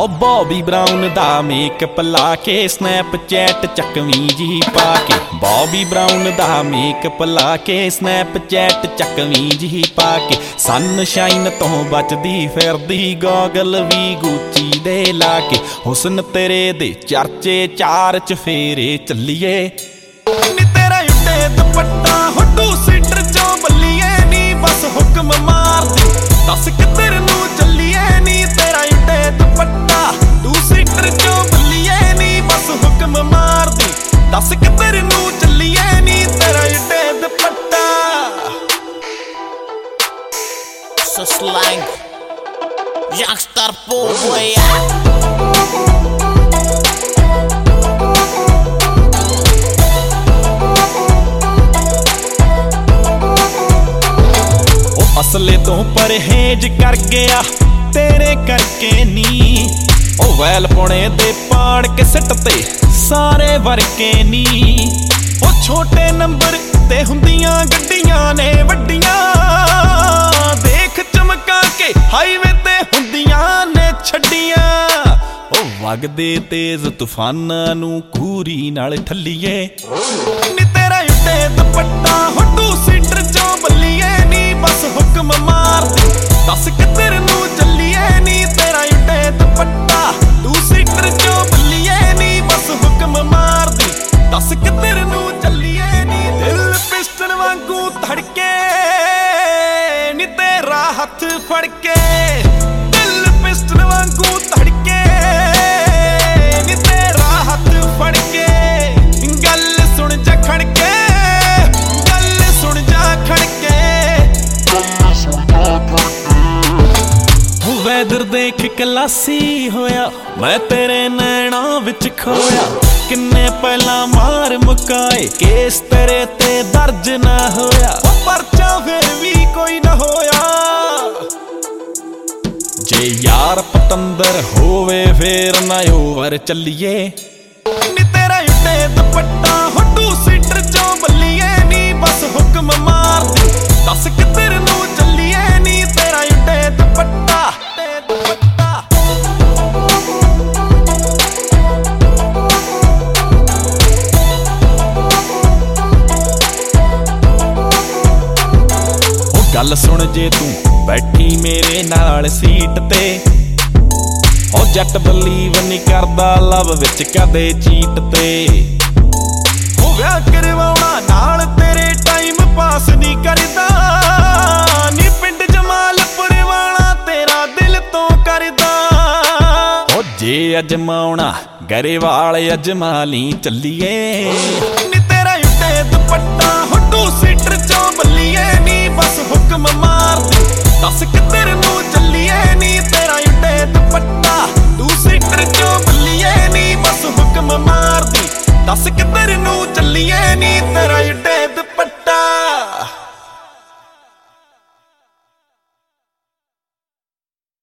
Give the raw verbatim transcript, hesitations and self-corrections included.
ओ Bobbi Brown दा makeup ला के स्नैपचैट चकवी जी पा के, बॉबी ब्राउन दा मेकअप ला के स्नैपचैट चकवी जी पा के, सनशाइन तो बचदी फिरदी गॉगल भी गुची दे ला के, हुस्न तेरे दे चर्चे चार चफेरे चलिए नी तेरा उड्डे दुपट्टा हुड्डू सीटर चो बल्लिए नी बस हुक्म मार दी दस किधर नू चलिए नी तेरा उड्डे दुपट्टा टू सीटर चो बल्लिए नी बस हुक्म मार दी दस किधर नू चलिए नी तेरा उड्डे दुपट्टा। So slang youngster boy yeah. असले तो परहेज कर गया तेरे करके नी, ओ वैल पुणे दे पाड़ के सिट ते सारे वर्के नी, ओ छोटे नंबर ते हुंदियां गड्डियां ने वड्डियां, देख चमका के हाईवे ते हुंदियां ने छड्डियां, ओ वगदे तेज तूफानां नू कूरी नाल ठल्लीए नी तेरा उड्डे दुपट्टा हुड्डू सीटर चो बल्लिए नी बस हुक्म मार दी दस किधर नू चलिए नी तेरा उड्डे दुपट्टा टू सीटर चो बल्लिए नी बस हुक्म मार दी दस किधर नू चलिए नी, दिल पिस्टन वांगू धड़के नी तेरा हथ फड़ के, दिल पिस्टन वांगू धड़के नी तेरा हथ फड़ के, गल सुन जा खड़के गल सुन जा खड़के, वैदर देख कलासी होया मैं तेरे नैना विच खोया, किन्ने पहला मार मुकाए केस तेरे ते दर्ज ना होया, परचा फिर भी कोई ना होया, जे यार पतंदर होवे फिर ना ओवर चलिए नी तेरा उड्डे दुपट्टा हुड्डू सीटर चो बल्लिए नी बस हुक्म मार दी दस किधर नू चलिए नी तेरा उड्डे दुपट्टा दुपट्टा। ओ गल सुन जे तू बैठी मेरे नाल सीट ते, ओ जट बलीव नहीं करदा लव विच कदे चीट ते, ओ विआह करवाउणा नाल तेरे टाइम पास नहीं करदा नी पिंड जमालपुर वाला तेरा दिल तो करदा, ओ जे अजमाउणा गरेवाल अजमा ली चलिए नी तेरा उड्डे दुपट्टा हुड्डू सीटर चो बल्लिए नी बस हुक्म मार दी दस किधर नू चलिए नी तेरा उड्डे दुपट्टा टू सीटर चो बल्लिए नी बस हुक्म मार दी दस किधर नू चलिए नी तेरा उड्डे दुपट्टा।